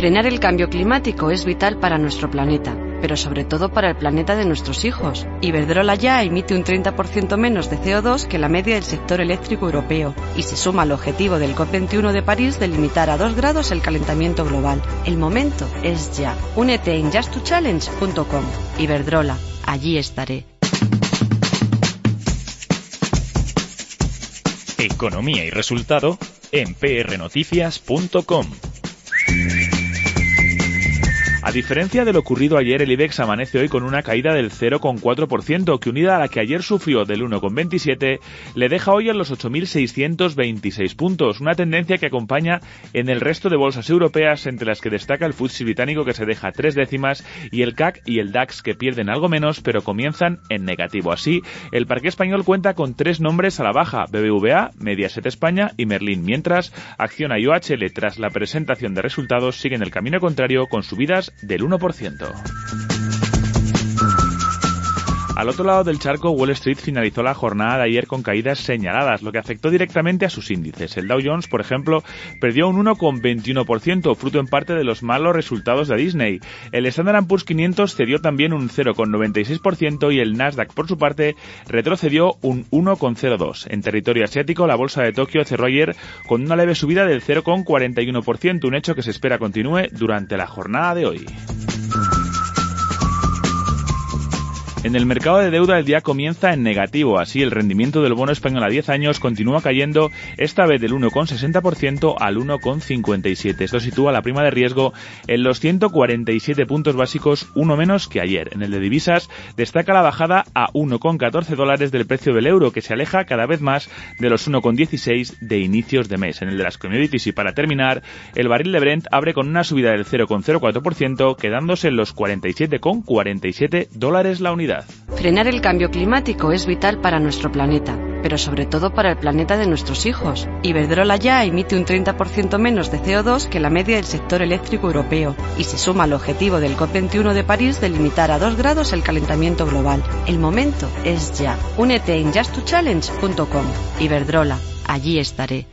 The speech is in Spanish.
Frenar el cambio climático es vital para nuestro planeta, pero sobre todo para el planeta de nuestros hijos. Iberdrola ya emite un 30% menos de CO2 que la media del sector eléctrico europeo y se suma al objetivo del COP21 de París de limitar a 2 grados el calentamiento global. El momento es ya. Únete en just2challenge.com. Iberdrola, allí estaré. Economía y resultado en prnoticias.com. A diferencia de lo ocurrido ayer, el IBEX amanece hoy con una caída del 0,4%, que unida a la que ayer sufrió del 1,27, le deja hoy a los 8.626 puntos, una tendencia que acompaña en el resto de bolsas europeas, entre las que destaca el FTSE británico, que se deja 3 décimas, y el CAC y el DAX, que pierden algo menos, pero comienzan en negativo. Así, el parqué español cuenta con 3 nombres a la baja: BBVA, Mediaset España y Merlin, mientras Acciona y OHL, tras la presentación de resultados, siguen el camino contrario con subidas del 1%. Al otro lado del charco, Wall Street finalizó la jornada de ayer con caídas señaladas, lo que afectó directamente a sus índices. El Dow Jones, por ejemplo, perdió un 1,21%, fruto en parte de los malos resultados de Disney. El Standard & Poor's 500 cedió también un 0,96% y el Nasdaq, por su parte, retrocedió un 1,02%. En territorio asiático, la bolsa de Tokio cerró ayer con una leve subida del 0,41%, un hecho que se espera continúe durante la jornada de hoy. En el mercado de deuda el día comienza en negativo, así el rendimiento del bono español a 10 años continúa cayendo, esta vez del 1,60% al 1,57%. Esto sitúa la prima de riesgo en los 147 puntos básicos, uno menos que ayer. En el de divisas destaca la bajada a $1,14 del precio del euro, que se aleja cada vez más de los 1,16 de inicios de mes. En el de las commodities, y para terminar, el barril de Brent abre con una subida del 0,04%, quedándose en los $47,47 la unidad. Frenar el cambio climático es vital para nuestro planeta, pero sobre todo para el planeta de nuestros hijos. Iberdrola ya emite un 30% menos de CO2 que la media del sector eléctrico europeo y se suma al objetivo del COP21 de París de limitar a 2 grados el calentamiento global. El momento es ya. Únete en just2challenge.com. Iberdrola, allí estaré.